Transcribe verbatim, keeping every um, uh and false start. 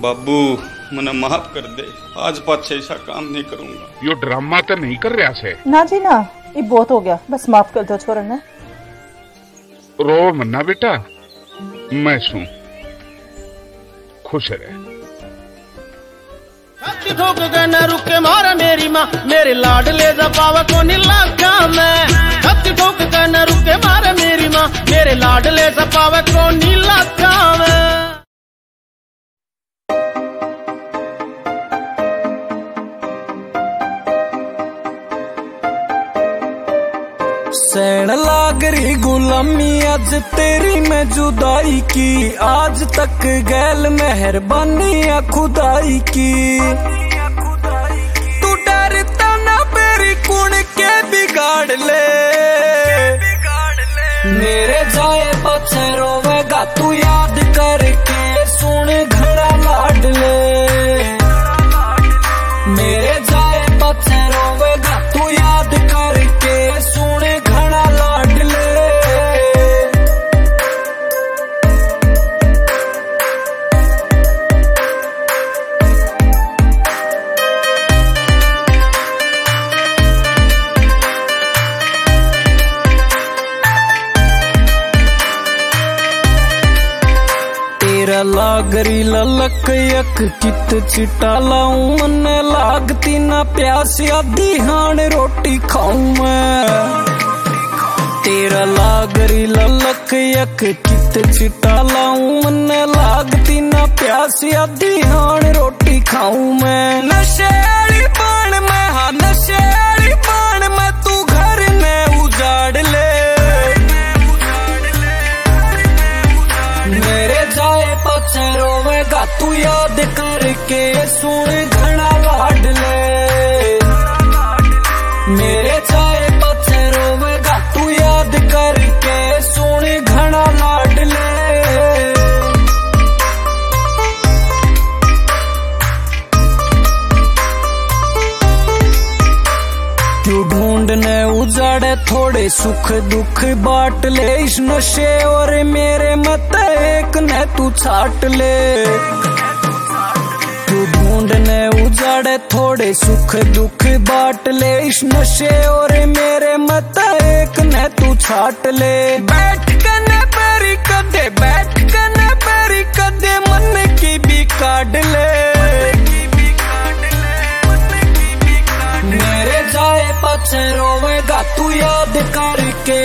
बाबू मने माफ कर दे, आज पाछे ऐसा काम नहीं करूंगा। यो ड्रामा तो नहीं कर रहा से ना जी ना, ये बहुत हो गया, बस माफ कर दो छोरा ने। रो मन्ना बेटा, मैं सू खुश रहे। ठोक के न रुके मारा मेरी माँ, मेरे लाडले दबाव को नीलाका में। छत्ती ठोक के न रुके मारा मेरी माँ, मेरे लाडले दबाव को नीलाका में। सैन लागरी गुलामी आज तेरी मैं जुदाई की, आज तक गैल मेहरबानी या खुदाई की। तू डरता ना मेरी कुण के बिगाड़ ले, मेरे जाए बच्चे रोवेगा तू याद करके सुन घड़ा लाड ले। मेरे जाए बच्चे रोवेगा तू याद करके सुन घड़ा लाड ले। तेरा लागरी ललक यक कित चिटा लाऊं, मन्ने लागती ना प्यास आधी हाण रोटी खाऊं मैं। तेरा लागरी ललक यक कित चिटा लाऊं, मन्ने लागती ना प्यास आधी हाण रोटी खाऊं मैं। नशे वाली बाण में, हाँ नशे वाली बाण में, तू घर में उजाड़ ले। मेरे जाए पछे रोवेगा तू याद करके सुन घड़ा लाड ले। मेरे जाए पछे रोवेगा तू याद करके सुन घड़ा लाड ले। क्यों ढूंढने उजाड़े थोड़े सुख दुख बांट ले, इस नशे और मेरे मत एक ने तू छाट ले। क्यों ढूंढने उजाड़े थोड़े सुख दुख बांट ले, इस नशे और मेरे मत एक ने तू छाट ले। बैठ कने पैरी कदे, बैठ कने पैरी कदे, मन की भी काट ले। मेरे जाए पछे रोवेगा तू याद करके